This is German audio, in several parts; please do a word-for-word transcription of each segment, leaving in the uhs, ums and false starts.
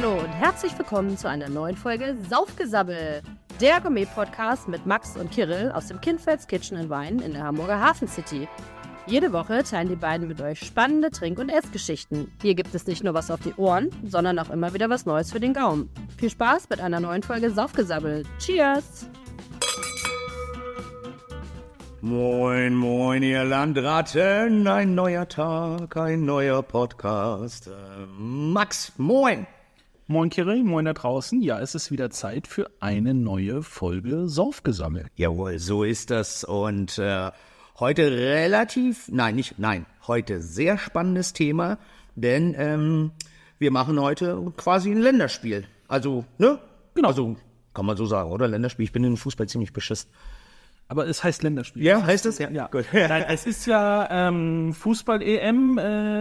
Hallo und herzlich willkommen zu einer neuen Folge Saufgesabbel, der Gourmet-Podcast mit Max und Kirill aus dem Kindfelds Kitchen and Wine in der Hamburger Hafen City. Jede Woche teilen die beiden mit euch spannende Trink- und Essgeschichten. Hier gibt es nicht nur was auf die Ohren, sondern auch immer wieder was Neues für den Gaumen. Viel Spaß mit einer neuen Folge Saufgesabbel. Cheers! Moin, moin, ihr Landratten, ein neuer Tag, ein neuer Podcast. Äh, Max, moin. Moin Kirill, moin da draußen. Ja, es ist wieder Zeit für eine neue Folge Saufgesammel. Jawohl, so ist das. Und äh, heute relativ, nein, nicht, nein, heute sehr spannendes Thema, denn ähm, wir machen heute quasi ein Länderspiel. Also, ne? Genau. Also, kann man so sagen, oder? Länderspiel, ich bin in Fußball ziemlich beschissen. Aber es heißt Länderspiel. Ja, heißt es? Ja, ja. Gut. Nein, es ist ja ähm, Fußball-E M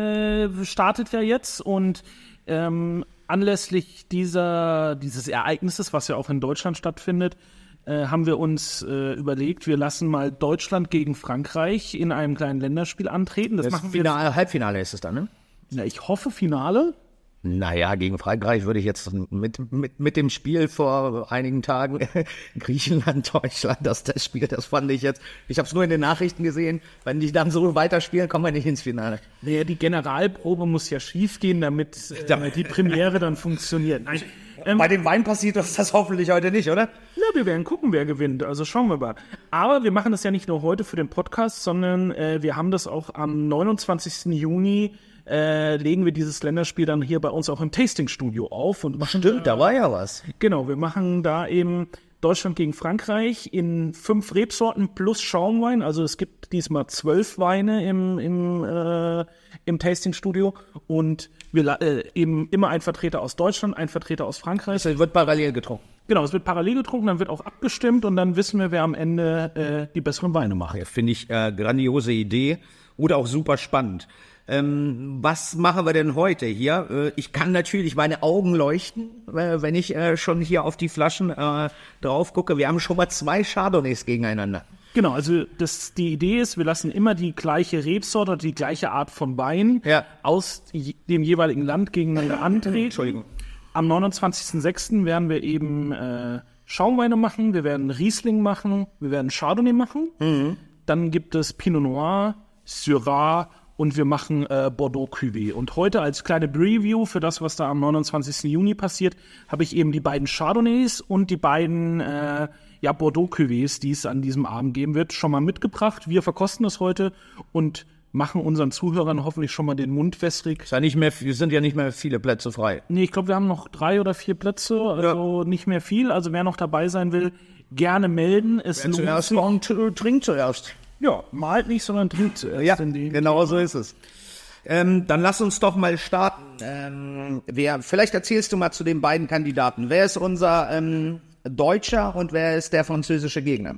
äh, startet ja jetzt und ähm, anlässlich dieser dieses Ereignisses, was ja auch in Deutschland stattfindet, äh, haben wir uns äh, überlegt, wir lassen mal Deutschland gegen Frankreich in einem kleinen Länderspiel antreten. Das, Das machen wir Finale, Halbfinale ist es dann, ne? jetzt, ja, ich hoffe Finale. Naja, gegen Frankreich würde ich jetzt mit, mit, mit dem Spiel vor einigen Tagen Griechenland, Deutschland, das Testspiel, das fand ich jetzt, ich habe es nur in den Nachrichten gesehen, wenn die dann so weiterspielen, kommen wir nicht ins Finale. Naja, die Generalprobe muss ja schief gehen, damit äh, die Premiere dann funktioniert. Nein, ähm, Bei dem Wein passiert das, das hoffentlich heute nicht, oder? Ja, wir werden gucken, wer gewinnt. Also schauen wir mal. Aber wir machen das ja nicht nur heute für den Podcast, sondern äh, wir haben das auch am neunundzwanzigsten Juni Äh, legen wir dieses Länderspiel dann hier bei uns auch im Tastingstudio auf. Und machen Stimmt, da war ja was. Genau, wir machen da eben Deutschland gegen Frankreich in fünf Rebsorten plus Schaumwein. Also es gibt diesmal zwölf Weine im, im, äh, im Tastingstudio. Und wir äh, eben immer ein Vertreter aus Deutschland, ein Vertreter aus Frankreich. Es wird parallel getrunken. Genau, es wird parallel getrunken, dann wird auch abgestimmt und dann wissen wir, wer am Ende äh, die besseren Weine macht. Ja, finde ich äh, grandiose Idee oder auch super spannend. Ähm, was machen wir denn heute hier? Äh, ich kann natürlich, meine Augen leuchten, äh, wenn ich äh, schon hier auf die Flaschen äh, drauf gucke. Wir haben schon mal zwei Chardonnays gegeneinander. Genau, also das, die Idee ist, wir lassen immer die gleiche Rebsorte oder die gleiche Art von Wein Ja. aus dem jeweiligen Land gegeneinander antreten. Entschuldigung. Am neunundzwanzigsten sechsten werden wir eben äh, Schaumweine machen, wir werden Riesling machen, wir werden Chardonnay machen. Mhm. Dann gibt es Pinot Noir, Syrah und wir machen äh, Bordeaux Cuvée. Und heute als kleine Preview für das, was da am neunundzwanzigsten Juni passiert, habe ich eben die beiden Chardonnays und die beiden äh, ja, Bordeaux Cuvées, die es an diesem Abend geben wird, schon mal mitgebracht. Wir verkosten das heute und machen unseren Zuhörern hoffentlich schon mal den Mund wässrig. Ist ja nicht mehr, es sind ja nicht mehr viele Plätze frei. Nee, ich glaube, wir haben noch drei oder vier Plätze, also ja. Nicht mehr viel. Also wer noch dabei sein will, gerne melden. Es Wer zuerst kommt, trinkt zuerst. Ja, malt nicht, sondern trinkt zuerst. Ja, genau so ist es. Ähm, dann lass uns doch mal starten. Ähm, wer, vielleicht erzählst du mal zu den beiden Kandidaten. Wer ist unser ähm, Deutscher und wer ist der französische Gegner?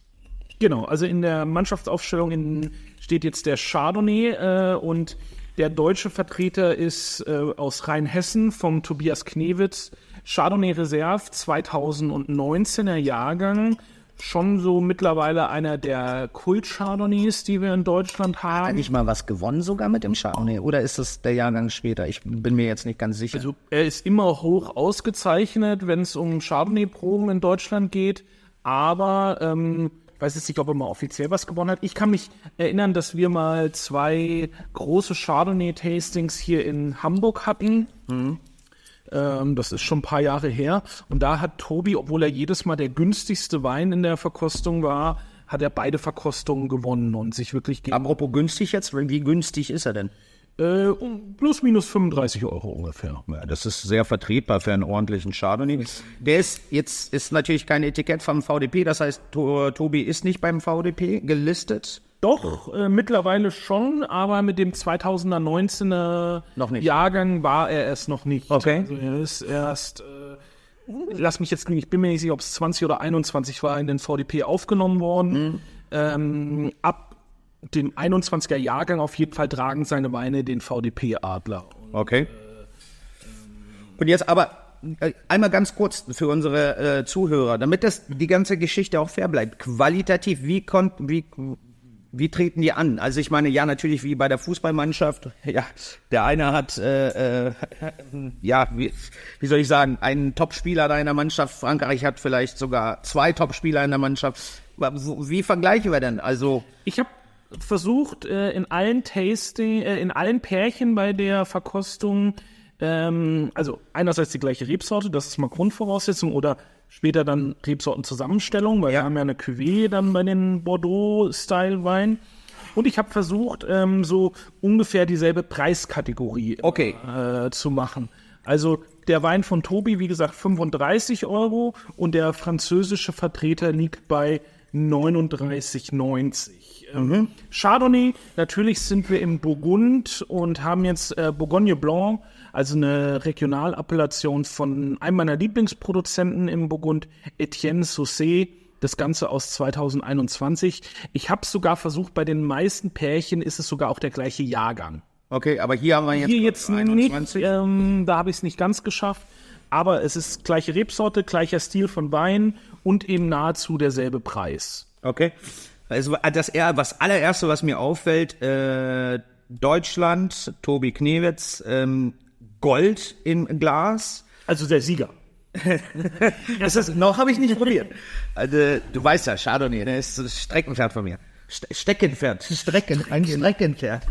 Genau, also in der Mannschaftsaufstellung in, steht jetzt der Chardonnay äh, und der deutsche Vertreter ist äh, aus Rheinhessen vom Tobias Knewitz. Chardonnay Reserve zweitausendneunzehner Jahrgang. Schon so mittlerweile einer der Kult-Chardonnays, die wir in Deutschland haben. Hat nicht mal was gewonnen sogar mit dem Chardonnay? Oder ist das der Jahrgang später? Ich bin mir jetzt nicht ganz sicher. Also er ist immer hoch ausgezeichnet, wenn es um Chardonnay-Proben in Deutschland geht. Aber ähm, ich weiß jetzt nicht, ob er mal offiziell was gewonnen hat. Ich kann mich erinnern, dass wir mal zwei große Chardonnay-Tastings hier in Hamburg hatten. Mhm. Das ist schon ein paar Jahre her. Und da hat Tobi, obwohl er jedes Mal der günstigste Wein in der Verkostung war, hat er beide Verkostungen gewonnen und sich wirklich... Apropos günstig jetzt, wie günstig ist er denn? Äh, plus minus fünfunddreißig Euro ungefähr. Ja, das ist sehr vertretbar für einen ordentlichen Chardonnay. Der ist jetzt ist natürlich kein Etikett vom V D P, das heißt, to, Tobi ist nicht beim V D P gelistet. Doch, äh, mittlerweile schon, aber mit dem zweitausendneunzehner noch nicht. Jahrgang war er es noch nicht. Okay. Also er ist erst, äh, lass mich jetzt, ich bin mir nicht sicher, ob es zwanzig oder einundzwanzig war, in den V D P aufgenommen worden. Mhm. Ähm, ab dem einundzwanziger Jahrgang auf jeden Fall tragen seine Weine den V D P-Adler. Okay. Äh, Und jetzt aber äh, einmal ganz kurz für unsere äh, Zuhörer, damit das die ganze Geschichte auch fair bleibt. Qualitativ, wie konnten, wie wie treten die an? Also ich meine, ja, natürlich wie bei der Fußballmannschaft. Ja, der eine hat, äh, äh, ja, wie, wie soll ich sagen, einen Topspieler da in der Mannschaft. Frankreich hat vielleicht sogar zwei Topspieler in der Mannschaft. Wie vergleichen wir denn? Also ich habe versucht, äh, in allen Tasting, äh, in allen Pärchen bei der Verkostung, ähm, also einerseits die gleiche Rebsorte, das ist mal Grundvoraussetzung, oder später dann Rebsortenzusammenstellung, weil Ja. wir haben ja eine Cuvée dann bei den Bordeaux-Style-Weinen. Und ich habe versucht, ähm, so ungefähr dieselbe Preiskategorie Okay. äh, zu machen. Also der Wein von Tobi, wie gesagt, fünfunddreißig Euro und der französische Vertreter liegt bei neununddreißig neunzig. Ähm, Chardonnay, natürlich sind wir im Burgund und haben jetzt äh, Bourgogne Blanc, also eine Regionalappellation von einem meiner Lieblingsproduzenten im Burgund, Etienne Saussé, das Ganze aus zweitausendeinundzwanzig. Ich habe sogar versucht, bei den meisten Pärchen ist es sogar auch der gleiche Jahrgang. okay, aber hier haben wir jetzt, Hier jetzt nicht, ähm, da habe ich es nicht ganz geschafft, aber es ist gleiche Rebsorte, gleicher Stil von Wein und eben nahezu derselbe Preis. Okay. Also das eher, was allererste, was mir auffällt, äh, Deutschland, Tobi Knewitz, ähm, Gold im Glas. Also der Sieger. Das ist, noch habe ich nicht probiert. Also, du weißt ja, Chardonnay, der ist das Streckenpferd von mir. Ste- Steckenpferd. Strecken, ein Streckenpferd.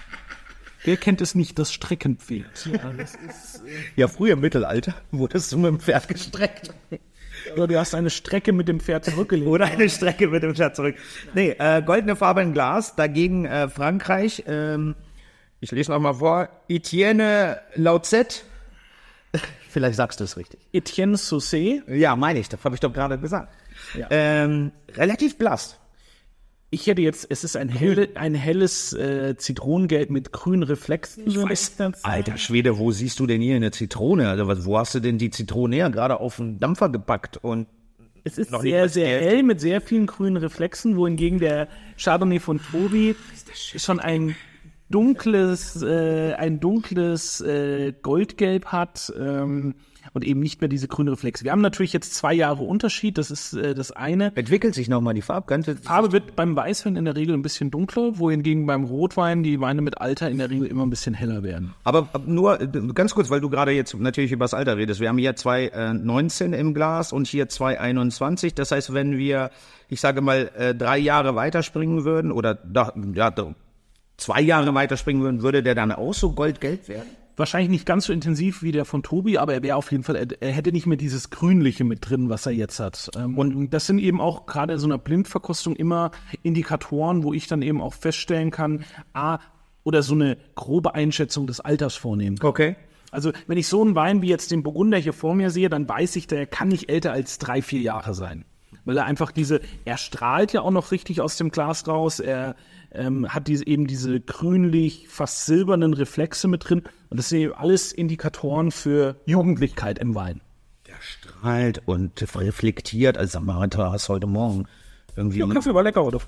Wer kennt es nicht, das Streckenpferd? Ja, das ist, Ja, früher im Mittelalter wurdest du mit dem Pferd gestreckt. oder du hast eine Strecke mit dem Pferd zurückgelegt. Oder eine Strecke mit dem Pferd zurück. Nee, äh, goldene Farbe im Glas, dagegen äh, Frankreich. Ähm, ich lese noch mal vor. Etienne Lauzet. Vielleicht sagst du es richtig. Etienne Saussé. Ja, meine ich, das habe ich doch gerade gesagt. Ja. Ähm, relativ blass. Ich hätte jetzt, es ist ein, helle, ein helles äh, Zitronengelb mit grünen Reflexen. Ich weiß, Alter Schwede, wo siehst du denn hier eine Zitrone? Also was, wo hast du denn die Zitrone her? Gerade auf den Dampfer gepackt und Es ist Noch nicht sehr, mal sehr Geld. hell mit sehr vielen grünen Reflexen, wohingegen der Chardonnay von Tobi schon ein dunkles, äh, ein dunkles äh, Goldgelb hat ähm, und eben nicht mehr diese grünen Reflexe. Wir haben natürlich jetzt zwei Jahre Unterschied, das ist äh, das eine. entwickelt sich nochmal die Farbkante. Farbe wird beim Weißwein in der Regel ein bisschen dunkler, wohingegen beim Rotwein die Weine mit Alter in der Regel immer ein bisschen heller werden. Aber ab- nur äh, ganz kurz, weil du gerade jetzt natürlich über das Alter redest. Wir haben hier zwei äh, neunzehn im Glas und hier zwei einundzwanzig. Das heißt, wenn wir, ich sage mal, äh, drei Jahre weiterspringen würden oder da, ja, da, zwei Jahre weiterspringen würden, würde der dann auch so goldgelb werden? Wahrscheinlich nicht ganz so intensiv wie der von Tobi, aber er wäre auf jeden Fall, er, er hätte nicht mehr dieses Grünliche mit drin, was er jetzt hat. Ähm, und das sind eben auch gerade in so einer Blindverkostung immer Indikatoren, wo ich dann eben auch feststellen kann, ah, oder so eine grobe Einschätzung des Alters vornehmen kann. Okay. Also wenn ich so einen Wein wie jetzt den Burgunder hier vor mir sehe, dann weiß ich, der kann nicht älter als drei, vier Jahre sein. Weil er einfach diese, er strahlt ja auch noch richtig aus dem Glas raus, er ähm, hat diese, eben diese grünlich, fast silbernen Reflexe mit drin. Und das sind eben alles Indikatoren für Jugendlichkeit im Wein. Der strahlt und reflektiert. Also sag mal, du hast heute Morgen irgendwie Der Kaffee war lecker, oder?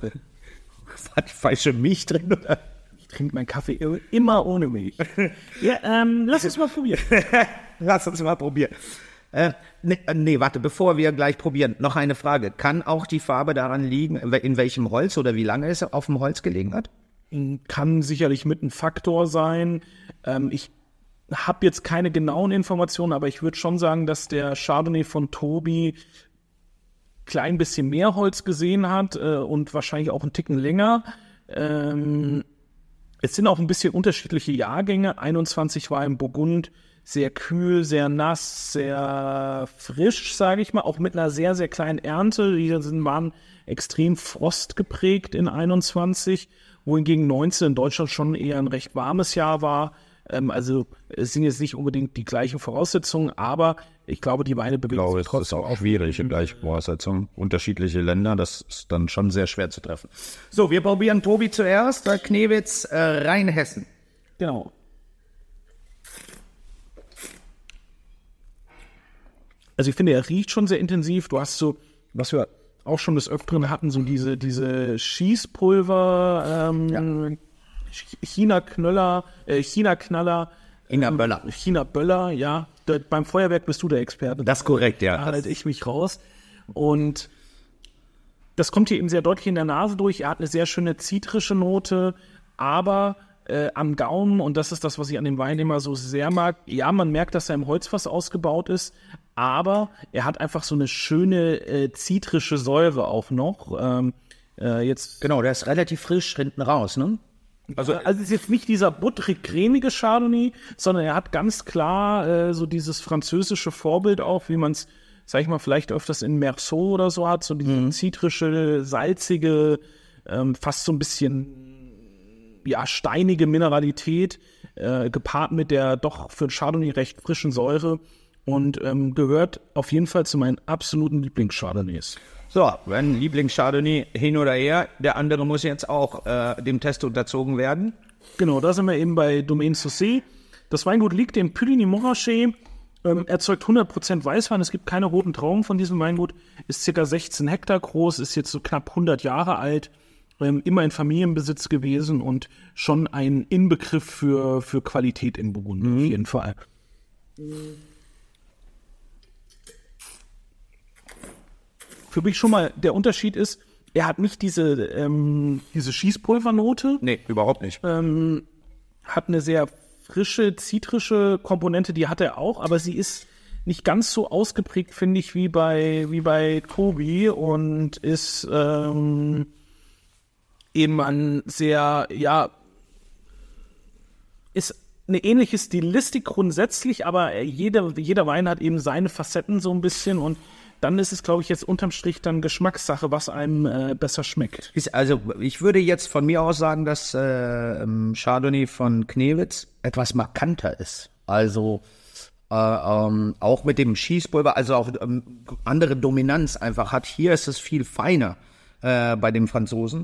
war die falsche Milch drin, oder? Ich trinke meinen Kaffee immer ohne Milch. Ja, ähm, lass uns mal probieren. Lass uns mal probieren. Äh, nee, äh, nee, warte, bevor wir gleich probieren, noch eine Frage. Kann auch die Farbe daran liegen, in welchem Holz oder wie lange es auf dem Holz gelegen hat? Kann sicherlich mit ein Faktor sein. Ähm, ich habe jetzt keine genauen Informationen, aber ich würde schon sagen, dass der Chardonnay von Tobi klein bisschen mehr Holz gesehen hat äh, und wahrscheinlich auch einen Ticken länger. Ähm, es sind auch ein bisschen unterschiedliche Jahrgänge. einundzwanzig war im Burgund sehr kühl, sehr nass, sehr frisch, sage ich mal, auch mit einer sehr, sehr kleinen Ernte. Die sind, waren extrem frostgeprägt in einundzwanzig, wohingegen neunzehn in Deutschland schon eher ein recht warmes Jahr war. Ähm, also es sind jetzt nicht unbedingt die gleichen Voraussetzungen, aber ich glaube, die Weine Ich bewegen glaube, sich es ist trotzdem. auch schwierig in Gleichvoraussetzungen. Unterschiedliche Länder, das ist dann schon sehr schwer zu treffen. So, wir probieren Tobi zuerst, äh, Knewitz, äh, Rheinhessen. Genau. Also ich finde, er riecht schon sehr intensiv. Du hast so, was wir auch schon des Öfteren hatten, so diese, diese Schießpulver, ähm, China-Knöller, äh, China-Knaller. Ina Böller. China-Böller, ja. Da, beim Feuerwerk bist du der Experte. Das ist korrekt, ja. Da halte ich mich raus. Und das kommt hier eben sehr deutlich in der Nase durch. Er hat eine sehr schöne zitrische Note, aber äh, am Gaumen, und das ist das, was ich an dem Wein immer so sehr mag, ja, man merkt, dass er im Holzfass ausgebaut ist, aber er hat einfach so eine schöne äh, zitrische Säure auch noch. Ähm, äh, jetzt Genau, der ist relativ frisch hinten raus, ne? Also, also es ist jetzt nicht dieser butterig-cremige Chardonnay, sondern er hat ganz klar äh, so dieses französische Vorbild auch, wie man es, sag ich mal, vielleicht öfters in Merceau oder so hat, so diese mhm. zitrische, salzige, ähm, fast so ein bisschen, ja, steinige Mineralität, äh, gepaart mit der doch für Chardonnay recht frischen Säure und ähm, gehört auf jeden Fall zu meinen absoluten Lieblings-Chardonnays. So, wenn Lieblings-Chardonnay hin oder her, der andere muss jetzt auch äh, dem Test unterzogen werden. Genau, da sind wir eben bei Domaine Saussay. Das Weingut liegt im Puligny-Montrachet, ähm, erzeugt hundert Prozent Weißwein, es gibt keine roten Trauben von diesem Weingut, ist ca. sechzehn Hektar groß, ist jetzt so knapp hundert Jahre alt, ähm, immer in Familienbesitz gewesen und schon ein Inbegriff für, für Qualität in Burgund, mhm. auf jeden Fall. Für mich schon mal der Unterschied ist, er hat nicht diese, ähm, diese Schießpulvernote. Nee, überhaupt nicht. Ähm, hat eine sehr frische, zitrische Komponente, die hat er auch, aber sie ist nicht ganz so ausgeprägt, finde ich, wie bei, wie bei Toby und ist ähm, eben ein sehr, ja, ist eine ähnliche Stilistik grundsätzlich, aber jeder, jeder Wein hat eben seine Facetten so ein bisschen und dann ist es, glaube ich, jetzt unterm Strich dann Geschmackssache, was einem äh, besser schmeckt. Ist, also ich würde jetzt von mir aus sagen, dass äh, Chardonnay von Knewitz etwas markanter ist. Also äh, ähm, auch mit dem Schießpulver, also auch ähm, andere Dominanz einfach hat. Hier ist es viel feiner äh, bei dem Franzosen.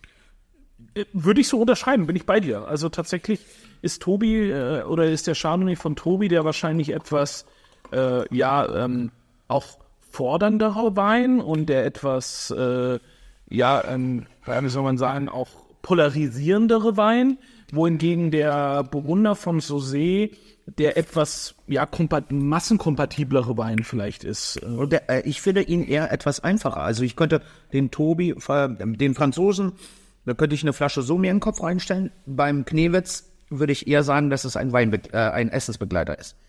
Würde ich so unterschreiben, bin ich bei dir. Also tatsächlich ist Toby äh, oder ist der Chardonnay von Toby, der wahrscheinlich etwas, äh, ja, ähm, auch fordernderer Wein und der etwas, äh, ja, ähm, wie soll man sagen, auch polarisierendere Wein, wohingegen der Burgunder von Saussay der etwas, ja, kompat- massenkompatiblere Wein vielleicht ist. Und der, äh, ich finde ihn eher etwas einfacher. Also ich könnte den Toby, äh, den Franzosen, da könnte ich eine Flasche Sommier in den Kopf reinstellen. Beim Knewitz würde ich eher sagen, dass es ein Wein, äh, ein Essensbegleiter ist.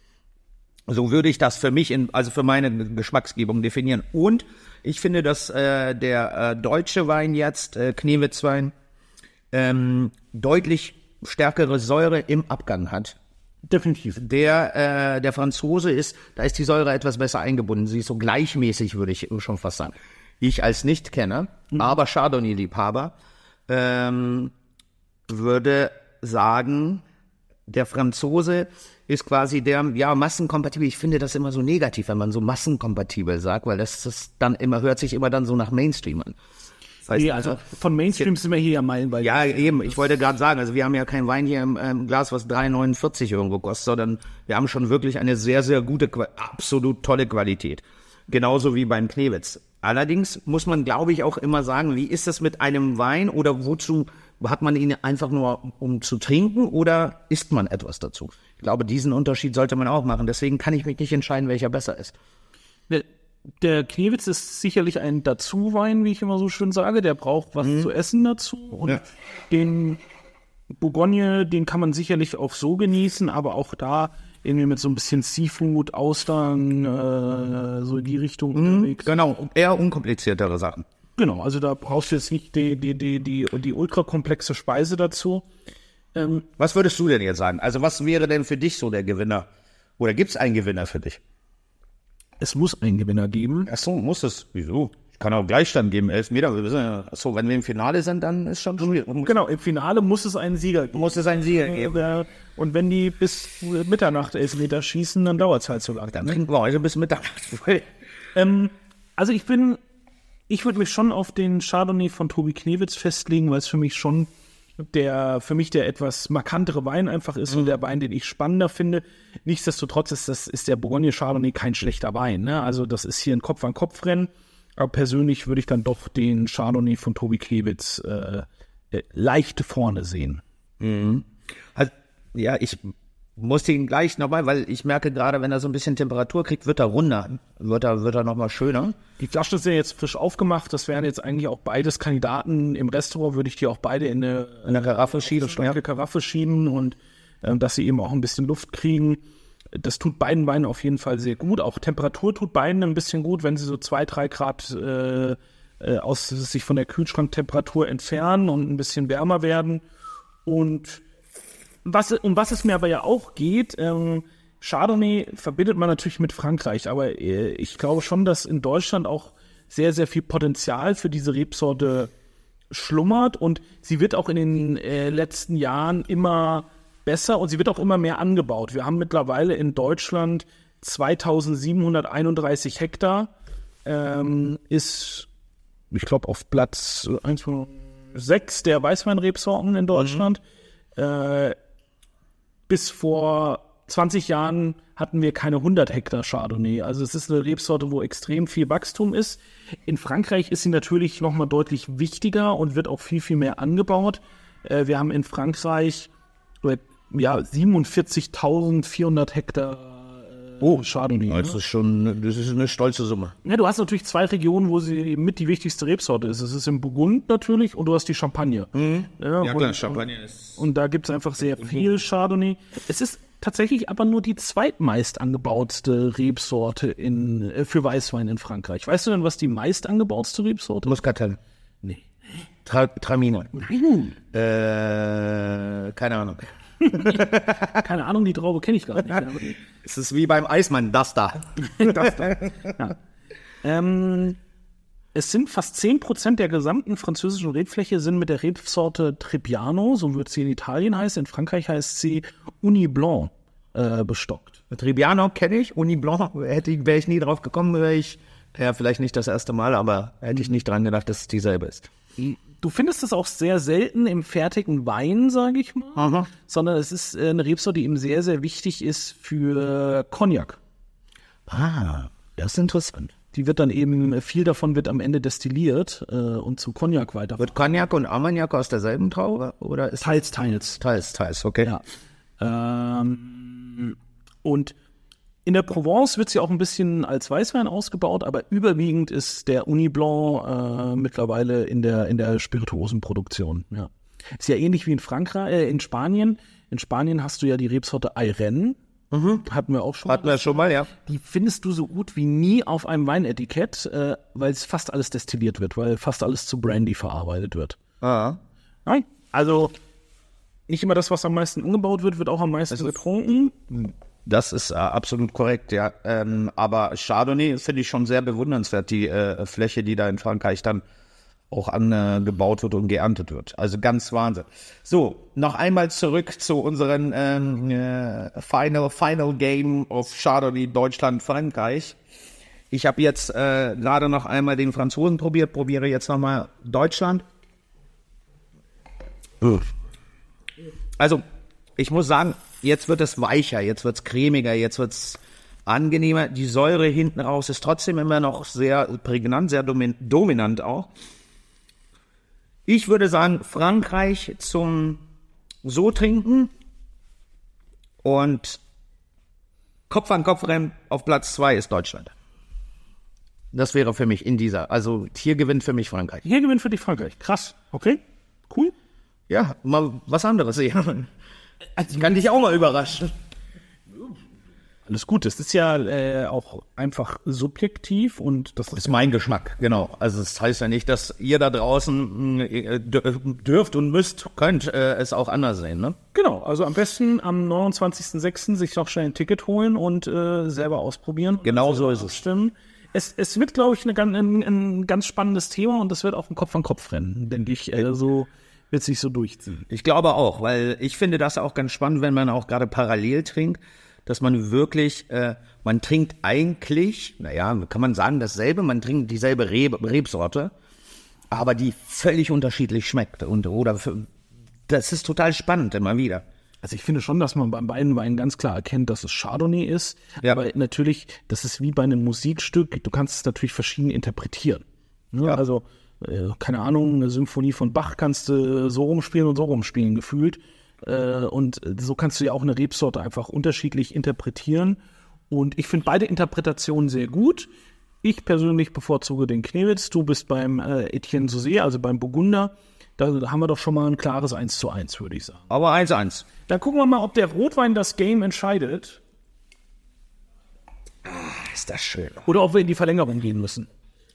So würde ich das für mich, in, also für meine Geschmacksgebung definieren. Und ich finde, dass äh, der äh, deutsche Wein jetzt, äh, Knewitz-Wein, ähm, deutlich stärkere Säure im Abgang hat. Definitiv. Der, äh, der Franzose ist, da ist die Säure etwas besser eingebunden. Sie ist so gleichmäßig, würde ich schon fast sagen. Ich als Nicht-Kenner, mhm. aber Chardonnay-Liebhaber, ähm, würde sagen, der Franzose ist quasi der, ja, massenkompatibel. Ich finde das immer so negativ, wenn man so massenkompatibel sagt, weil das ist dann immer, hört sich immer dann so nach Mainstream an. Das heißt, nee, also von Mainstream sind wir hier ja meilenweit. Ja, eben. Ich wollte gerade sagen, also wir haben ja kein Wein hier im, im Glas, was drei neunundvierzig irgendwo kostet, sondern wir haben schon wirklich eine sehr, sehr gute, absolut tolle Qualität. Genauso wie beim Knewitz. Allerdings muss man, glaube ich, auch immer sagen, wie ist das mit einem Wein oder wozu hat man ihn einfach nur, um zu trinken oder isst man etwas dazu? Ich glaube, diesen Unterschied sollte man auch machen. Deswegen kann ich mich nicht entscheiden, welcher besser ist. Der, der Knewitz ist sicherlich ein Dazu-Wein, wie ich immer so schön sage. Der braucht was mhm. zu essen dazu. Und ja. den Bourgogne, den kann man sicherlich auch so genießen, aber auch da irgendwie mit so ein bisschen Seafood, Austern, äh, so in die Richtung mhm, unterwegs. Genau, eher unkompliziertere Sachen. Genau, also da brauchst du jetzt nicht die, die, die, die, die ultrakomplexe Speise dazu. Ähm, was würdest du denn jetzt sagen? Also was wäre denn für dich so der Gewinner? Oder gibt es einen Gewinner für dich? Es muss einen Gewinner geben. Ach so, muss es. Wieso? Ich kann auch Gleichstand geben, elf Meter. Wir wissen ja, so, wenn wir im Finale sind, dann ist schon schwierig. Genau, im Finale muss es einen Sieger geben. Muss es einen Sieger geben. Und wenn die bis Mitternacht elf Meter schießen, dann dauert es halt so lange. Dann trinken wir heute bis Mitternacht voll. Ähm, also ich bin, ich würde mich schon auf den Chardonnay von Toby Knewitz festlegen, weil es für mich schon der, für mich der etwas markantere Wein einfach ist mhm. und der Wein, den ich spannender finde. Nichtsdestotrotz ist das, ist der Bourgogne Chardonnay kein schlechter Wein, ne? Also das ist hier ein Kopf-an-Kopf-Rennen. Aber persönlich würde ich dann doch den Chardonnay von Toby Knewitz äh, äh, leicht vorne sehen. Mhm. Also, ja, ich Muss ihn gleich nochmal, weil ich merke gerade, wenn er so ein bisschen Temperatur kriegt, wird er runder, wird er, wird er nochmal schöner. Die Flaschen sind ja jetzt frisch aufgemacht, das wären jetzt eigentlich auch beides Kandidaten. Im Restaurant würde ich die auch beide in eine, In der Karaffe schieben. starke Karaffe schieben und äh, dass sie eben auch ein bisschen Luft kriegen. Das tut beiden Weinen auf jeden Fall sehr gut. Auch Temperatur tut beiden ein bisschen gut, wenn sie so zwei, drei Grad äh, äh, aus sich von der Kühlschranktemperatur entfernen und ein bisschen wärmer werden. Und was, um was es mir aber ja auch geht, ähm, Chardonnay verbindet man natürlich mit Frankreich, aber äh, ich glaube schon, dass in Deutschland auch sehr, sehr viel Potenzial für diese Rebsorte schlummert und sie wird auch in den äh, letzten Jahren immer besser und sie wird auch immer mehr angebaut. Wir haben mittlerweile in Deutschland zweitausendsiebenhunderteinunddreißig Hektar, ähm, ist, ich glaube, auf Platz eins von sechs der Weißweinrebsorten in Deutschland. Mhm. Äh, bis vor zwanzig Jahren hatten wir keine hundert Hektar Chardonnay. Also es ist eine Rebsorte, wo extrem viel Wachstum ist. In Frankreich ist sie natürlich noch mal deutlich wichtiger und wird auch viel, viel mehr angebaut. Äh, wir haben in Frankreich äh, ja, siebenundvierzigtausendvierhundert Hektar äh, oh, Chardonnay. Das ne? ist schon, das ist eine stolze Summe. Ja, du hast natürlich zwei Regionen, wo sie eben mit die wichtigste Rebsorte ist. Es ist im Burgund natürlich und du hast die Champagne. Mhm. Ja, Ja und, klar, Champagner ist... Und da gibt es einfach sehr viel Chardonnay. Es ist tatsächlich aber nur die zweitmeist angebautste Rebsorte in, äh, für Weißwein in Frankreich. Weißt du denn, was die meist angebautste Rebsorte ist? Muscatel. Nee. Tra Traminer. Nein. Äh, keine Ahnung. Keine Ahnung, die Traube kenne ich gar nicht. Es ist wie beim Eismann, das da. das da. Ja. Ähm, es sind fast zehn Prozent der gesamten französischen Rebfläche sind mit der Rebsorte Trebbiano, so wird sie in Italien heißen. In Frankreich heißt sie Uni Blanc äh, bestockt. Trebbiano kenne ich, Uni Blanc, hätte, wäre ich nie drauf gekommen, wäre ich, ja, vielleicht nicht das erste Mal, aber hätte ich nicht dran gedacht, dass es dieselbe ist. Du findest es auch sehr selten im fertigen Wein, sage ich mal, Aha. sondern es ist äh, eine Rebsorte, die eben sehr, sehr wichtig ist für Cognac. Ah, das ist interessant. Die wird dann eben, viel davon wird am Ende destilliert äh, und zu Cognac weiter. Wird Cognac und Armagnac aus derselben Traube? Oder ist Teils, teils. Teils, teils, okay. Ja. Ähm, und in der Provence wird sie auch ein bisschen als Weißwein ausgebaut, aber überwiegend ist der Uni Blanc äh, mittlerweile in der, in der Spirituosenproduktion. Ja. Ist ja ähnlich wie in Frankreich, äh, in Spanien. In Spanien hast du ja die Rebsorte Airen. Mhm. Hatten wir auch schon. Hatten wir schon mal, ja. Die findest du so gut wie nie auf einem Weinetikett, äh, weil es fast alles destilliert wird, weil fast alles zu Brandy verarbeitet wird. Ah. Nein, also nicht immer das, was am meisten angebaut wird, wird auch am meisten also, getrunken. Das ist äh, absolut korrekt, ja. Ähm, aber Chardonnay finde ich schon sehr bewundernswert, die äh, Fläche, die da in Frankreich dann auch angebaut wird und geerntet wird. Also ganz Wahnsinn. So, noch einmal zurück zu unseren ähm, äh, Final, Final Game of Chardonnay Deutschland-Frankreich. Ich habe jetzt äh, gerade noch einmal den Franzosen probiert, probiere jetzt nochmal Deutschland. Also, ich muss sagen, jetzt wird es weicher, jetzt wird es cremiger, jetzt wird es angenehmer. Die Säure hinten raus ist trotzdem immer noch sehr prägnant, sehr domin- dominant auch. Ich würde sagen, Frankreich zum so trinken und Kopf an Kopf rennen auf Platz zwei ist Deutschland. Das wäre für mich in dieser, also hier gewinnt für mich Frankreich. Hier gewinnt für dich Frankreich. Krass. Okay, cool. Ja, mal was anderes. Ja. Ich kann dich auch mal überraschen. Alles gut, das ist ja äh, auch einfach subjektiv und das Das ist mein Geschmack, genau. Also es das heißt ja nicht, dass ihr da draußen äh, dürft und müsst, könnt äh, es auch anders sehen, ne? Genau, also am besten am neunundzwanzigsten sechsten sich noch schnell ein Ticket holen und äh, selber ausprobieren. Genau so ist es. Stimmen. Es, es wird, glaube ich, eine, ein, ein ganz spannendes Thema und es wird auch ein Kopf an Kopf rennen, denke ich. Also wird sich so durchziehen. Ich glaube auch, weil ich finde das auch ganz spannend, wenn man auch gerade parallel trinkt, dass man wirklich, äh, man trinkt eigentlich, naja, kann man sagen dasselbe, man trinkt dieselbe Reb, Rebsorte, aber die völlig unterschiedlich schmeckt. Und oder für, das ist total spannend immer wieder. Also ich finde schon, dass man beim beiden Weinen ganz klar erkennt, dass es Chardonnay ist. Ja. Aber natürlich, das ist wie bei einem Musikstück, du kannst es natürlich verschieden interpretieren. Ne? Ja. Also, äh, keine Ahnung, eine Symphonie von Bach kannst du so rumspielen und so rumspielen gefühlt. Äh, und so kannst du ja auch eine Rebsorte einfach unterschiedlich interpretieren. Und ich finde beide Interpretationen sehr gut. Ich persönlich bevorzuge den Knewitz. Du bist beim äh, Etienne Sauzet, also beim Burgunder. Da haben wir doch schon mal ein klares eins zu eins, würde ich sagen. Aber eins zu eins. Dann gucken wir mal, ob der Rotwein das Game entscheidet. Ist das schön. Oder ob wir in die Verlängerung gehen müssen.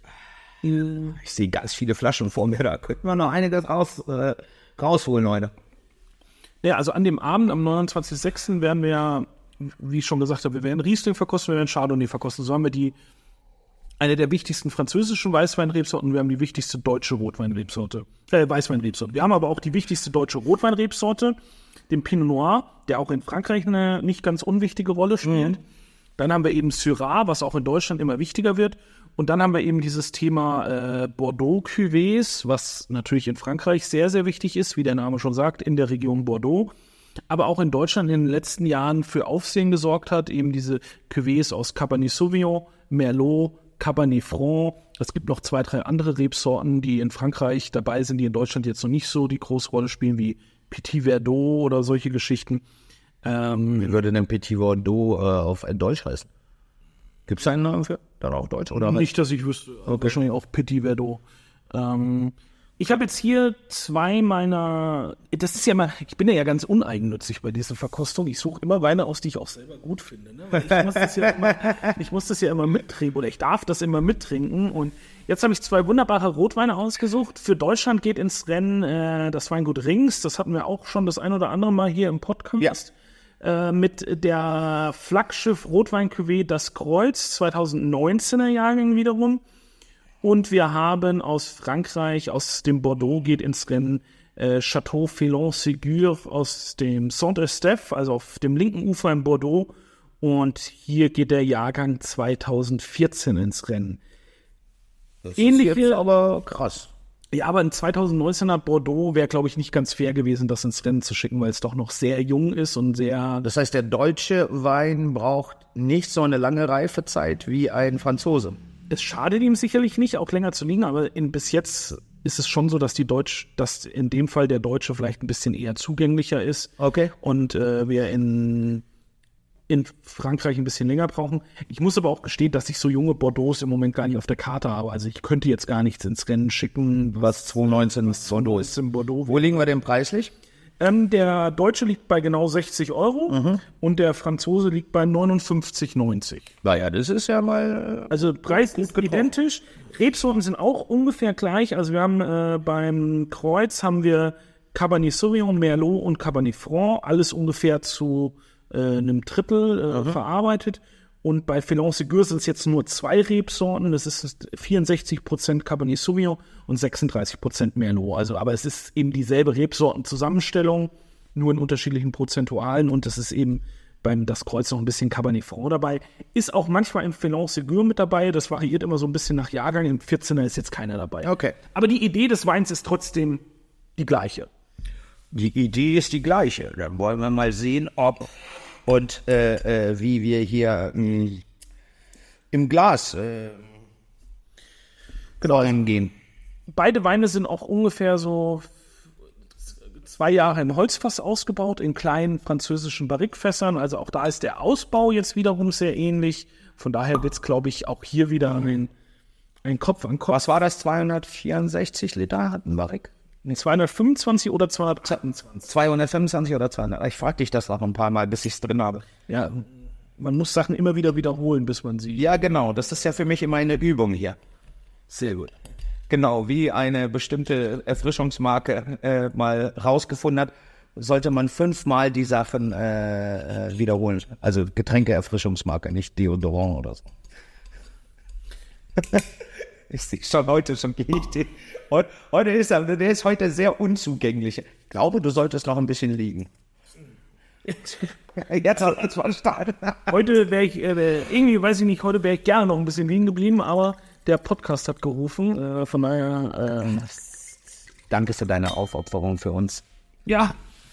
Ich sehe ganz viele Flaschen vor mir. Da könnten wir noch einiges raus, äh, rausholen heute. Ja, also an dem Abend, am neunundzwanzigsten sechsten werden wir ja, wie ich schon gesagt habe, wir werden Riesling verkosten, wir werden Chardonnay verkosten. So haben wir die eine der wichtigsten französischen Weißweinrebsorten, wir haben die wichtigste deutsche Rotweinrebsorte, äh, Weißweinrebsorte. Wir haben aber auch die wichtigste deutsche Rotweinrebsorte, den Pinot Noir, der auch in Frankreich eine nicht ganz unwichtige Rolle spielt. Mhm. Dann haben wir eben Syrah, was auch in Deutschland immer wichtiger wird. Und dann haben wir eben dieses Thema äh, Bordeaux-Cuvées, was natürlich in Frankreich sehr, sehr wichtig ist, wie der Name schon sagt, in der Region Bordeaux. Aber auch in Deutschland in den letzten Jahren für Aufsehen gesorgt hat, eben diese Cuvées aus Cabernet Sauvignon, Merlot, Cabernet Franc. Es gibt noch zwei, drei andere Rebsorten, die in Frankreich dabei sind, die in Deutschland jetzt noch nicht so die große Rolle spielen, wie Petit Verdot oder solche Geschichten. Ähm, Wie würde denn Petit Verdot äh, auf Deutsch heißen? Gibt es einen Namen für? Dann auch Deutsch? Oder nicht, dass ich wüsste. Okay. Wahrscheinlich auch Petit Verdot. Ähm, ich habe jetzt hier zwei meiner, das ist ja mal, ich bin ja ganz uneigennützig bei dieser Verkostung. Ich suche immer Weine aus, die ich auch selber gut finde. Ne? Weil ich muss das ja immer, ich muss das ja immer mittrinken oder ich darf das immer mittrinken. Und jetzt habe ich zwei wunderbare Rotweine ausgesucht. Für Deutschland geht ins Rennen äh, das Weingut Rings. Das hatten wir auch schon das ein oder andere Mal hier im Podcast. Ja. Äh, mit der Flaggschiff Rotwein-Cuvée Das Kreuz, zweitausendneunzehner Jahrgang wiederum. Und wir haben aus Frankreich, aus dem Bordeaux geht ins Rennen äh, Château Félon-Ségur aus dem Saint-Estèphe, also auf dem linken Ufer in Bordeaux. Und hier geht der Jahrgang zweitausendvierzehn ins Rennen. Das Ähnliche, ist jetzt aber krass. Ja, aber ein zweitausendneunzehner Bordeaux wäre, glaube ich, nicht ganz fair gewesen, das ins Rennen zu schicken, weil es doch noch sehr jung ist und sehr... Das heißt, der deutsche Wein braucht nicht so eine lange Reifezeit wie ein Franzose. Es schadet ihm sicherlich nicht, auch länger zu liegen, aber in, bis jetzt ist es schon so, dass die Deutsch, dass in dem Fall der Deutsche vielleicht ein bisschen eher zugänglicher ist. Okay. Und äh, wir in, in Frankreich ein bisschen länger brauchen. Ich muss aber auch gestehen, dass ich so junge Bordeaux im Moment gar nicht auf der Karte habe. Also ich könnte jetzt gar nichts ins Rennen schicken, Was zweitausendneunzehn ist Bordeaux ist. im Bordeaux. Wo liegen wir denn preislich? Ähm, der Deutsche liegt bei genau sechzig Euro Mhm. und der Franzose liegt bei neunundfünfzig neunzig. Naja, das ist ja mal... Also Preis ist identisch. Rebsorten sind auch ungefähr gleich. Also wir haben äh, beim Kreuz haben wir Cabernet Sauvignon, Merlot und Cabernet Franc. Alles ungefähr zu äh, einem Drittel äh, Mhm. verarbeitet. Und bei Félon-Ségur sind es jetzt nur zwei Rebsorten. Das ist vierundsechzig Prozent Cabernet Sauvignon und sechsunddreißig Prozent Merlot. Also, aber es ist eben dieselbe Rebsortenzusammenstellung, nur in unterschiedlichen Prozentualen. Und das ist eben beim Das Kreuz noch ein bisschen Cabernet Franc dabei. Ist auch manchmal im Félon-Ségur mit dabei. Das variiert immer so ein bisschen nach Jahrgang. Im vierzehner ist jetzt keiner dabei. Okay. Aber die Idee des Weins ist trotzdem die gleiche. Die Idee ist die gleiche. Dann wollen wir mal sehen, ob und äh, äh, wie wir hier mh, im Glas äh, genau hingehen. Beide Weine sind auch ungefähr so zwei Jahre im Holzfass ausgebaut, in kleinen französischen Barrikfässern. Also auch da ist der Ausbau jetzt wiederum sehr ähnlich. Von daher wird es, glaube ich, auch hier wieder ein, ein Kopf an Kopf. Was war das? zweihundertvierundsechzig Liter hat ein Barrik? zweihundertfünfundzwanzig oder zweihundertzweiundzwanzig? zweihundertfünfundzwanzig oder zweihundert? Ich frage dich das noch ein paar Mal, bis ich es drin habe. Ja, man muss Sachen immer wieder wiederholen, bis man sie... Ja, genau. Das ist ja für mich immer eine Übung hier. Sehr gut. Genau, wie eine bestimmte Erfrischungsmarke äh, mal rausgefunden hat, sollte man fünfmal die Sachen äh, äh, wiederholen. Also Getränkeerfrischungsmarke, nicht Deodorant oder so. Ich sehe schon heute schon nicht. Heute, heute ist er, der ist heute sehr unzugänglich. Ich glaube, du solltest noch ein bisschen liegen. Jetzt hat es verstanden. Heute wäre ich, äh, irgendwie weiß ich nicht, heute wäre ich gerne noch ein bisschen liegen geblieben, aber der Podcast hat gerufen, äh, von daher, äh, Danke für deine Aufopferung für uns. ja.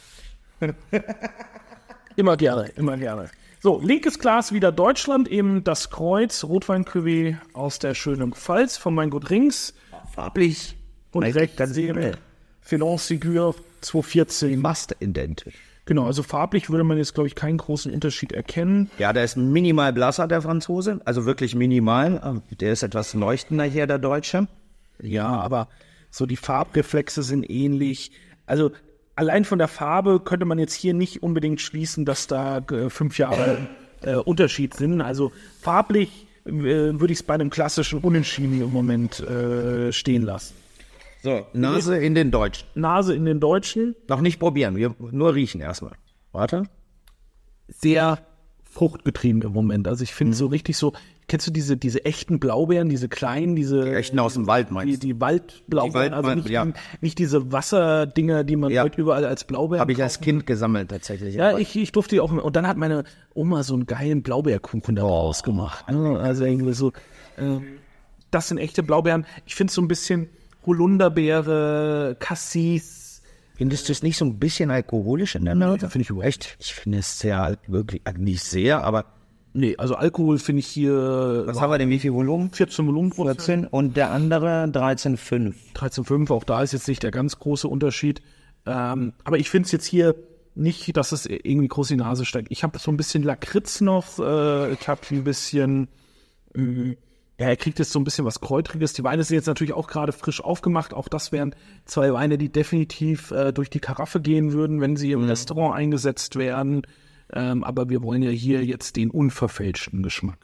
Immer gerne, immer gerne. So, linkes Glas wieder Deutschland, eben Das Kreuz, Rotwein-Cuvée aus der schönen Pfalz von Weingut Rings. Farblich. Und Recht rechts ganz eben hell. Félon-Ségur zweitausendvierzehn. Fast identisch. Genau, also farblich würde man jetzt, glaube ich, keinen großen Unterschied erkennen. Ja, der ist minimal blasser, der Franzose. Also wirklich minimal. Der ist etwas leuchtender hier, der Deutsche. Ja, aber so die Farbreflexe sind ähnlich. Also allein von der Farbe könnte man jetzt hier nicht unbedingt schließen, dass da äh, fünf Jahre äh, Unterschied sind. Also farblich äh, würde ich es bei einem klassischen Unentschieden im Moment äh, stehen lassen. So, Nase in den Deutschen. Nase in den Deutschen, Noch nicht probieren, wir nur riechen erstmal. Warte. sehr fruchtgetrieben im Moment. Also ich finde so richtig so, kennst du diese, diese echten Blaubeeren, diese kleinen, diese... Die echten aus dem Wald, meinst Die, du? die Waldblaubeeren, Die Wald- also nicht, ja. nicht diese Wasserdinger, die man Ja. heute überall als Blaubeeren Habe ich kauft. als Kind gesammelt, tatsächlich. Ja, ich, ich durfte die auch. Und dann hat meine Oma so einen geilen Blaubeerkuchen daraus gemacht. Also irgendwie so. Ähm, das sind echte Blaubeeren. Ich finde es so ein bisschen Holunderbeere, Cassis. Findest du es nicht so ein bisschen alkoholisch in der Nase? finde ich überhaupt Echt? Ich finde es sehr, al- wirklich, also nicht sehr, aber Nee, also Alkohol finde ich hier was haben wir denn, wie viel Volumen? vierzehn Volumenprozent. vierzehn und der andere dreizehn Komma fünf. dreizehn Komma fünf, auch da ist jetzt nicht der ganz große Unterschied. Ähm, aber ich finde es jetzt hier nicht, dass es irgendwie groß in die Nase steigt. Ich habe so ein bisschen Lakritz noch, äh, ich habe ein bisschen, äh, ja, er kriegt jetzt so ein bisschen was Kräutriges. Die Weine sind jetzt natürlich auch gerade frisch aufgemacht. Auch das wären zwei Weine, die definitiv äh, durch die Karaffe gehen würden, wenn sie im Restaurant eingesetzt werden. Ähm, aber wir wollen ja hier jetzt den unverfälschten Geschmack.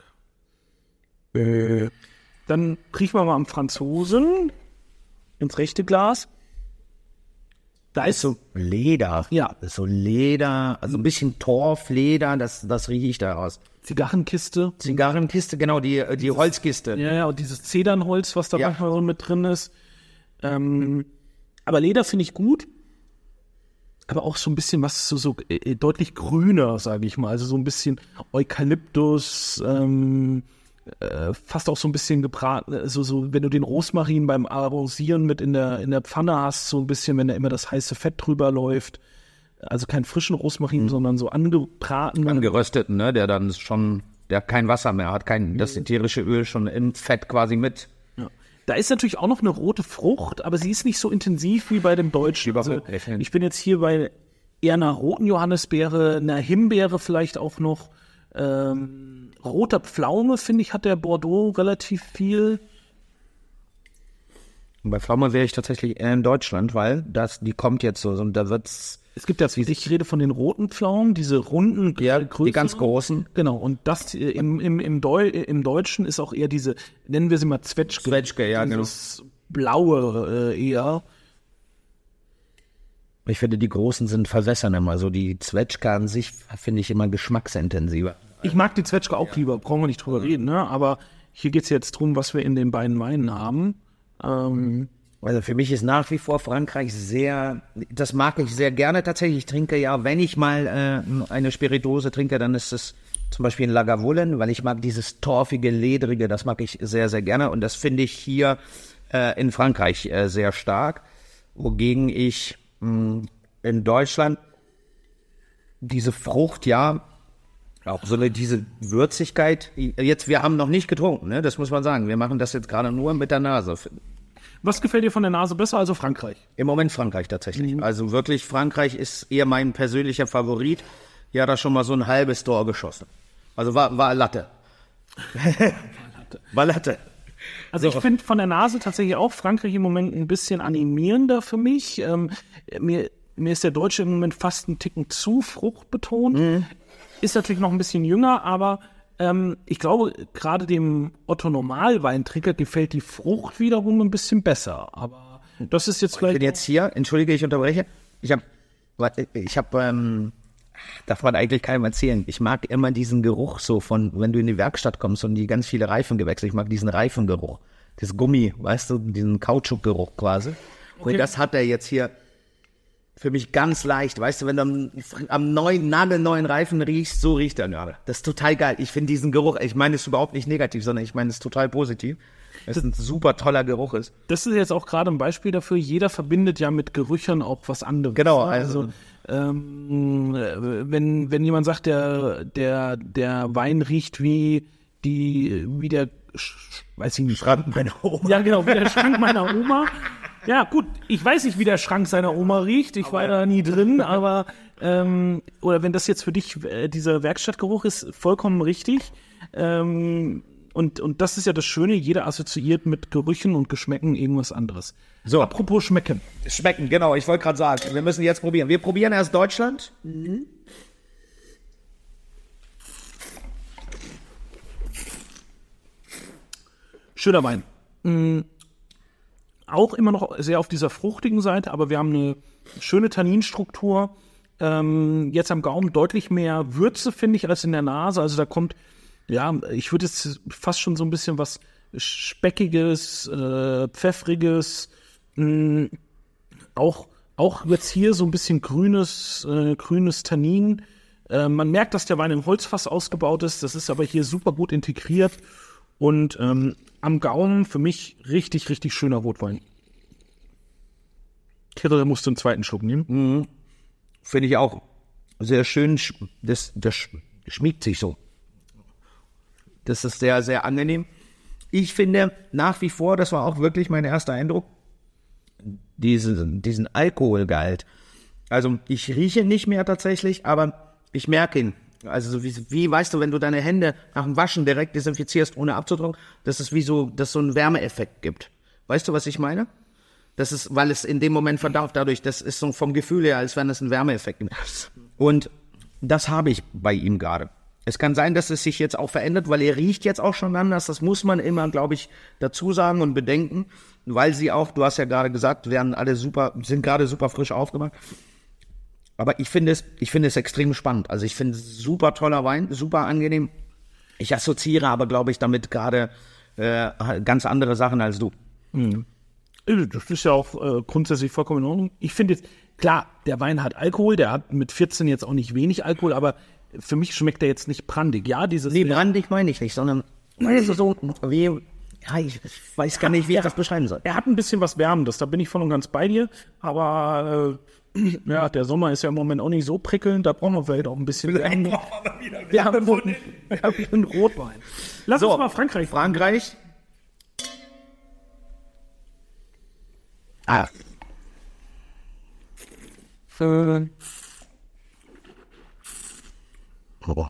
Äh, dann riechen wir mal am Franzosen ins rechte Glas. Da ist so, Leder. Ja. Das ist so Leder, also ein bisschen Torfleder, das, das rieche ich da raus. Zigarrenkiste. Zigarrenkiste, genau, die, die Holzkiste. Ja, ja, und dieses Zedernholz, was da Ja. manchmal so mit drin ist. Ähm, aber Leder finde ich gut. Aber auch so ein bisschen was so, so äh, deutlich grüner, sage ich mal. Also so ein bisschen Eukalyptus, ähm, äh, fast auch so ein bisschen gebraten. Also so, wenn du den Rosmarin beim Arrosieren mit in der, in der Pfanne hast, so ein bisschen, wenn da immer das heiße Fett drüber läuft. Also keinen frischen Rosmarin, sondern so angebraten. Angerösteten, ne, der dann schon, der kein Wasser mehr hat, kein, das ätherische Öl schon im Fett quasi mit. Ja. Da ist natürlich auch noch eine rote Frucht, aber sie ist nicht so intensiv wie bei dem Deutschen. Also, Überhaupt nicht. ich bin jetzt hier bei eher einer roten Johannisbeere, einer Himbeere vielleicht auch noch. Ähm, roter Pflaume, finde ich, hat der Bordeaux relativ viel. Und bei Pflaume wäre ich tatsächlich eher in Deutschland, weil das, die kommt jetzt so, und da wird's, Es gibt ja, ich rede von den roten Pflaumen, diese runden, ja, größeren. die ganz großen. Genau, und das äh, im, im, im, Deu im Deutschen ist auch eher diese, nennen wir sie mal Zwetschge. Zwetschge, ja, genau. Dieses blaue äh, eher. Ich finde, die großen sind verwässern immer. So die Zwetschge an sich finde ich immer geschmacksintensiver. Ich mag die Zwetschge auch lieber, brauchen wir nicht drüber reden, ne? Aber hier geht es jetzt drum, was wir in den beiden Weinen haben. Ähm, Also für mich ist nach wie vor Frankreich sehr, das mag ich sehr gerne tatsächlich. Ich trinke ja, wenn ich mal äh, eine Spirituose trinke, dann ist es zum Beispiel ein Lagavulin, weil ich mag dieses torfige, ledrige, das mag ich sehr, sehr gerne. Und das finde ich hier äh, in Frankreich äh, sehr stark. Wogegen ich mh, in Deutschland diese Frucht, ja, auch so eine, diese Würzigkeit, jetzt, wir haben noch nicht getrunken, ne? Das muss man sagen. Wir machen das jetzt gerade nur mit der Nase. was gefällt dir von der Nase besser, also Frankreich? Im Moment Frankreich tatsächlich. Also wirklich, Frankreich ist eher mein persönlicher Favorit. Ja, da schon mal so ein halbes Tor geschossen. Also war, war Latte. War Latte. Also ich finde von der Nase tatsächlich auch Frankreich im Moment ein bisschen animierender für mich. Ähm, mir, mir ist der Deutsche im Moment fast ein Ticken zu fruchtbetont. Mhm. Ist natürlich noch ein bisschen jünger, aber ähm, ich glaube, gerade dem Otto-Normalweintrinker gefällt die Frucht wiederum ein bisschen besser. Aber das ist jetzt Ich vielleicht... bin jetzt hier, entschuldige, ich unterbreche. Ich habe, ich habe, ähm, darf man eigentlich keinem erzählen. Ich mag immer diesen Geruch so von, wenn du in die Werkstatt kommst und die ganz viele Reifen gewechselt. Ich mag diesen Reifengeruch, das Gummi, weißt du, diesen Kautschukgeruch quasi. Okay. Und das hat er jetzt hier für mich ganz leicht. Weißt du, wenn du am, am neuen, nagelneuen Reifen riechst, so riecht er gerade. Das ist total geil. Ich finde diesen Geruch, ich meine es überhaupt nicht negativ, sondern ich meine es total positiv. Es ist ein super toller Geruch ist. Das ist jetzt auch gerade ein Beispiel dafür, jeder verbindet ja mit Gerüchen auch was anderes. Genau, ne? also- ähm, wenn, wenn jemand sagt, der, der, der Wein riecht wie die, wie der, Sch- weiß ich nicht, Schrank meiner Oma. ja genau, wie der Schrank meiner Oma, Ja, gut, ich weiß nicht, wie der Schrank seiner Oma riecht. Ich war da nie drin, aber ähm, oder wenn das jetzt für dich äh, dieser Werkstattgeruch ist, vollkommen richtig. Ähm, und, und das ist ja das Schöne, jeder assoziiert mit Gerüchen und Geschmäcken irgendwas anderes. So. Apropos Schmecken. Schmecken, genau, ich wollte gerade sagen, wir müssen jetzt probieren. Wir probieren erst Deutschland. Mhm. Schöner Wein. Mhm. Auch immer noch sehr auf dieser fruchtigen Seite, aber wir haben eine schöne Tanninstruktur. Ähm, jetzt am Gaumen deutlich mehr Würze, finde ich, als in der Nase. Also da kommt, ja, ich würde jetzt fast schon so ein bisschen was Speckiges, äh, Pfeffriges, mh, auch, auch jetzt hier so ein bisschen grünes, äh, grünes Tannin. Äh, man merkt, dass der Wein im Holzfass ausgebaut ist. Das ist aber hier super gut integriert. Und ähm, am Gaumen für mich richtig, richtig schöner Rotwein. Kirill musst du einen zweiten Schluck nehmen. Mhm. Finde ich auch sehr schön. Das, das schmiegt sich so. Das ist sehr, sehr angenehm. Ich finde nach wie vor, das war auch wirklich mein erster Eindruck, diesen, diesen Alkoholgehalt. Also ich rieche nicht mehr tatsächlich, aber ich merke ihn. Also wie, wie, weißt du, wenn du deine Hände nach dem Waschen direkt desinfizierst, ohne abzutrocknen, dass es wie so, dass so einen Wärmeeffekt gibt. Weißt du, was ich meine? Das ist, weil es in dem Moment verdaut dadurch, das ist so vom Gefühl her, als wenn es einen Wärmeeffekt gibt. Und das habe ich bei ihm gerade. Es kann sein, dass es sich jetzt auch verändert, weil er riecht jetzt auch schon anders. Das muss man immer, glaube ich, dazu sagen und bedenken, weil sie auch, du hast ja gerade gesagt, werden alle super, sind gerade super frisch aufgemacht. Aber ich finde es, ich finde es extrem spannend. Also ich finde es super toller Wein, super angenehm. Ich assoziiere aber, glaube ich, damit gerade äh, ganz andere Sachen als du. Mhm. Das ist ja auch äh, grundsätzlich vollkommen in Ordnung. Ich finde jetzt, klar, der Wein hat Alkohol, der hat mit vierzehn jetzt auch nicht wenig Alkohol, aber für mich schmeckt der jetzt nicht brandig. Ja, dieses. Nee, brandig meine ich nicht, sondern so wie, ja, ich weiß gar nicht, wie ich das beschreiben soll. Er hat ein bisschen was Wärmendes, da bin ich voll und ganz bei dir, aber äh, ja, der Sommer ist ja im Moment auch nicht so prickelnd, da brauchen wir vielleicht auch ein bisschen Wärme. Wir haben einen Rotwein. Lass so, uns mal Frankreich. Frankreich. Ah. Äh, Oh.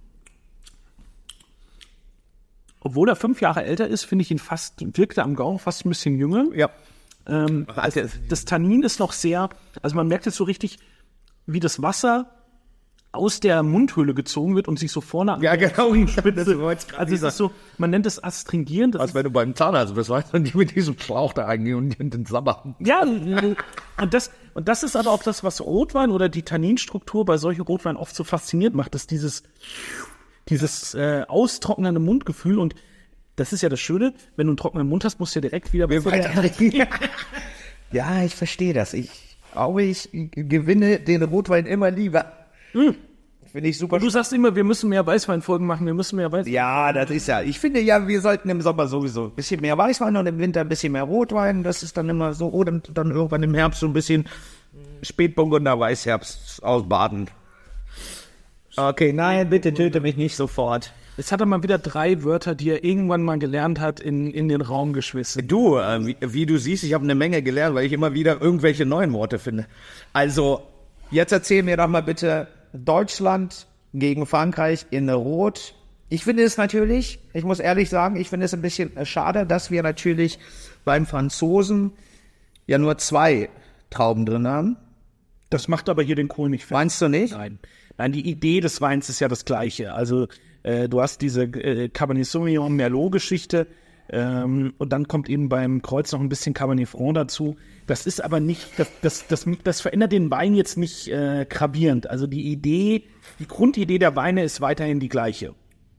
Obwohl er fünf Jahre älter ist, finde ich ihn fast, wirkt er am Gaumen fast ein bisschen jünger. Ja. Ähm, das, das Tannin ist noch sehr, also man merkt jetzt so richtig, wie das Wasser aus der Mundhöhle gezogen wird und sich so vorne Ja, genau. Spitze. Also es ist so, man nennt es astringierend. Das Als wenn du beim Zahnarzt bist, weißt du, und die mit diesem Schlauch da reingehen und den Sabber. Ja, und das, und das ist aber auch das, was Rotwein oder die Tanninstruktur bei solchen Rotwein oft so fasziniert macht, dass dieses, dieses äh, austrocknende Mundgefühl, und das ist ja das Schöne, wenn du einen trockenen Mund hast, musst du ja direkt wieder weiter. Ja, ich verstehe das. Ich glaube, ich gewinne den Rotwein immer lieber. Hm. Finde ich super. Und du sagst immer, wir müssen mehr Weißweinfolgen machen, wir müssen mehr Weißwein. Ja, das ist ja, ich finde ja, wir sollten im Sommer sowieso ein bisschen mehr Weißwein und im Winter ein bisschen mehr Rotwein. Das ist dann immer so, oder dann irgendwann im Herbst so ein bisschen Spätburgunder Weißherbst ausbaden. Okay, nein, bitte töte mich nicht sofort. Jetzt hat er mal wieder drei Wörter, die er irgendwann mal gelernt hat, in, in den Raum geschmissen. Du, äh, wie, wie du siehst, ich habe eine Menge gelernt, weil ich immer wieder irgendwelche neuen Worte finde. Also, jetzt erzähl mir doch mal bitte Deutschland gegen Frankreich in Rot. Ich finde es natürlich, ich muss ehrlich sagen, ich finde es ein bisschen schade, dass wir natürlich beim Franzosen ja nur zwei Trauben drin haben. Das macht aber hier den Kohl nicht fett. Meinst du nicht? Nein. Nein, die Idee des Weins ist ja das Gleiche. Also äh, du hast diese äh, Cabernet Sauvignon Merlot-Geschichte ähm, und dann kommt eben beim Kreuz noch ein bisschen Cabernet Franc dazu. Das ist aber nicht, das, das, das, das verändert den Wein jetzt nicht äh, gravierend. Also die Idee, die Grundidee der Weine ist weiterhin die gleiche.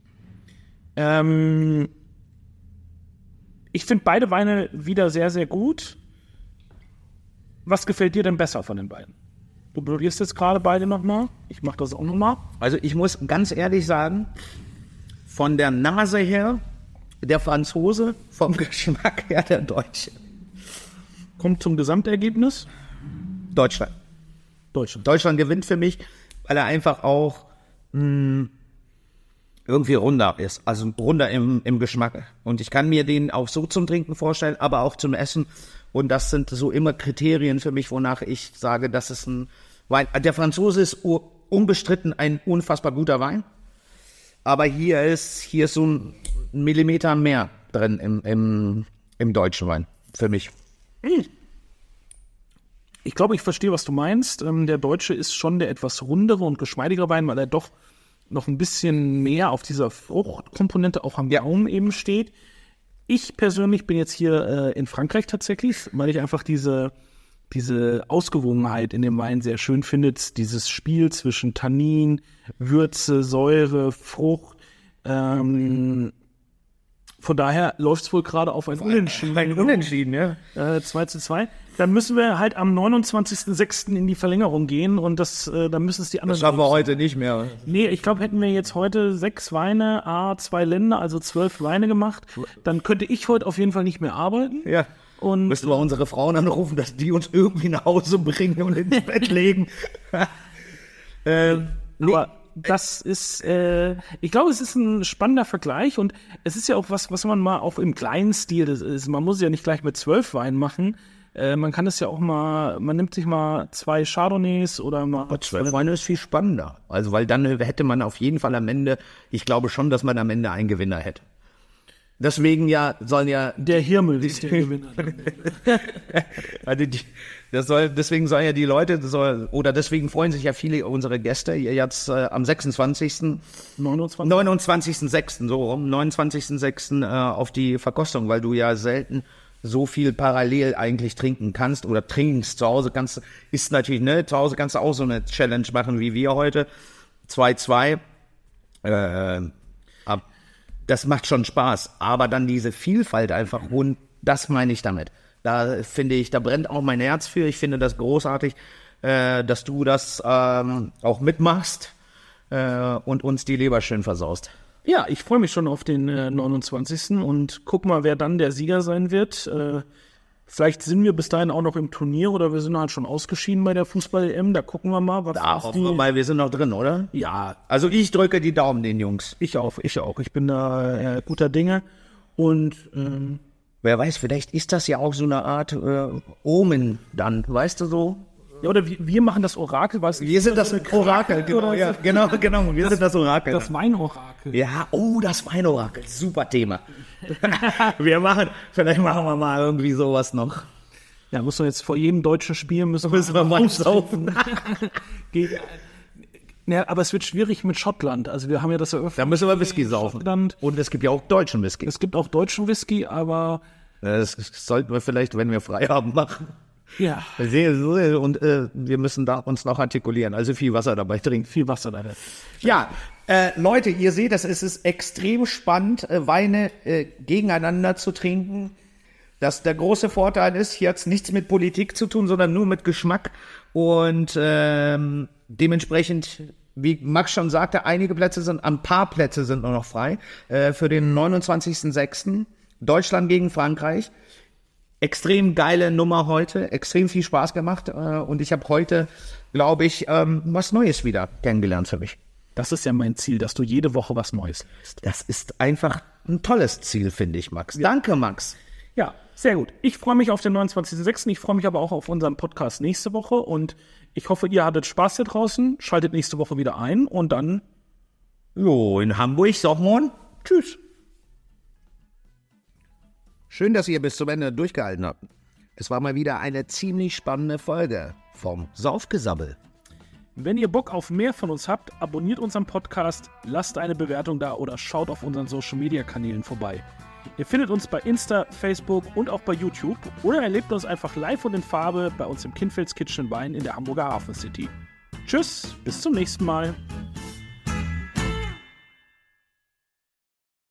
Ähm, ich finde beide Weine wieder sehr, sehr gut. Was gefällt dir denn besser von den beiden? Du probierst jetzt gerade beide nochmal. Ich mache das auch nochmal. Also ich muss ganz ehrlich sagen, von der Nase her der Franzose, vom Geschmack her der Deutsche. Kommt zum Gesamtergebnis. Deutschland. Deutschland. Deutschland gewinnt für mich, weil er einfach auch mh, irgendwie runder ist. Also runder im, im Geschmack. Und ich kann mir den auch so zum Trinken vorstellen, aber auch zum Essen. Und das sind so immer Kriterien für mich, wonach ich sage, das ist ein Wein. Der Franzose ist unbestritten ein unfassbar guter Wein. Aber hier ist, hier ist so ein Millimeter mehr drin im, im, im deutschen Wein, für mich. Ich glaube, ich verstehe, was du meinst. Ähm, der Deutsche ist schon der etwas rundere und geschmeidigere Wein, weil er doch noch ein bisschen mehr auf dieser Fruchtkomponente auch am Gaumen eben steht. Ich persönlich bin jetzt hier äh, in Frankreich tatsächlich, weil ich einfach diese, diese Ausgewogenheit in dem Wein sehr schön finde. Dieses Spiel zwischen Tannin, Würze, Säure, Frucht. Ähm, von daher läuft es wohl gerade auf ein Unentschieden. Ein Unentschieden, ja. Äh, zwei zu zwei. Dann müssen wir halt am neunundzwanzigsten sechsten in die Verlängerung gehen und das, äh, dann müssen es die anderen... Das schaffen wir heute nicht mehr. Nee, ich glaube, hätten wir jetzt heute sechs Weine, a zwei Länder, also zwölf Weine gemacht, dann könnte ich heute auf jeden Fall nicht mehr arbeiten. Ja. Und müssen wir unsere Frauen anrufen, dass die uns irgendwie nach Hause bringen und ins Bett legen. ähm, aber das ist, äh, ich glaube, es ist ein spannender Vergleich und es ist ja auch was, was man mal auch im kleinen Stil, das ist, man muss ja nicht gleich mit zwölf Weinen machen. Äh, man kann es ja auch mal, man nimmt sich mal zwei Chardonnays oder mal... Aber zwölf Weine ist viel spannender. Also, weil dann hätte man auf jeden Fall am Ende, ich glaube schon, dass man am Ende einen Gewinner hätte. Deswegen ja, sollen ja... Der Hirmel ist der Gewinner. also die, das soll, deswegen sollen ja die Leute, soll, oder deswegen freuen sich ja viele unserer Gäste jetzt äh, am sechsundzwanzigsten neunundzwanzigsten sechsten so rum, neunundzwanzigsten sechsten äh, auf die Verkostung, weil du ja selten so viel parallel eigentlich trinken kannst oder trinkst. Zu Hause kannst du, ist natürlich, ne, zu Hause kannst du auch so eine Challenge machen wie wir heute. zwei zwei. Äh, ab, das macht schon Spaß. Aber dann diese Vielfalt einfach, und das meine ich damit. Da finde ich, da brennt auch mein Herz für. Ich finde das großartig, äh, dass du das ähm, auch mitmachst äh, und uns die Leber schön versaust. Ja, ich freue mich schon auf den äh, neunundzwanzigsten und guck mal, wer dann der Sieger sein wird. Äh, vielleicht sind wir bis dahin auch noch im Turnier oder wir sind halt schon ausgeschieden bei der Fußball-E M. Da gucken wir mal, was Da hoffen wir mal, wir sind noch drin, oder? Ja, Also ich drücke die Daumen den Jungs. ich auch, ich auch. Ich bin da äh, guter Dinge und ähm, Wer weiß, vielleicht ist das ja auch so eine Art äh, Omen dann, weißt du so? ja, oder wir, wir machen das Orakel, weißt du? Wir sind das Orakel, genau, ja, genau, genau, wir sind das Orakel. Das Weinorakel. Ja, oh, das Weinorakel, super Thema. wir machen, vielleicht machen wir mal irgendwie sowas noch. Ja, muss man jetzt vor jedem deutschen Spiel müssen Müssen wir mal saufen. Geht- Ja, aber es wird schwierig mit Schottland. Also wir haben ja das eröffnet. Da müssen wir Whisky saufen. Schottland. Und es gibt ja auch deutschen Whisky. Es gibt auch deutschen Whisky, aber Das sollten wir vielleicht, wenn wir frei haben, machen. ja, Und äh, wir müssen da uns noch artikulieren, also viel Wasser dabei trinken. viel Wasser da drin. Ja, äh, Leute, ihr seht, das ist es extrem spannend, äh, Weine äh, gegeneinander zu trinken. Das, der große Vorteil ist, hier hat es nichts mit Politik zu tun, sondern nur mit Geschmack. Und ähm, dementsprechend, wie Max schon sagte, einige Plätze sind, ein paar Plätze sind nur noch frei äh, für den neunundzwanzigsten sechsten Deutschland gegen Frankreich. Extrem geile Nummer heute, extrem viel Spaß gemacht. Äh, und ich habe heute, glaube ich, ähm, was Neues wieder kennengelernt für mich. Das ist ja mein Ziel, dass du jede Woche was Neues lernst. Das ist einfach ein tolles Ziel, finde ich, Max. Danke, Max. Ja, sehr gut. Ich freue mich auf den neunundzwanzigsten sechsten Ich freue mich aber auch auf unseren Podcast nächste Woche und ich hoffe, ihr hattet Spaß hier draußen. Schaltet nächste Woche wieder ein und dann Jo, in Hamburg, Sochmorn. Tschüss. Schön, dass ihr bis zum Ende durchgehalten habt. Es war mal wieder eine ziemlich spannende Folge vom Saufgesabbel. Wenn ihr Bock auf mehr von uns habt, abonniert unseren Podcast, lasst eine Bewertung da oder schaut auf unseren Social-Media-Kanälen vorbei. Ihr findet uns bei Insta, Facebook und auch bei YouTube oder erlebt uns einfach live und in Farbe bei uns im Kinfelds Kitchen Wein in der Hamburger Hafen City. Tschüss, bis zum nächsten Mal.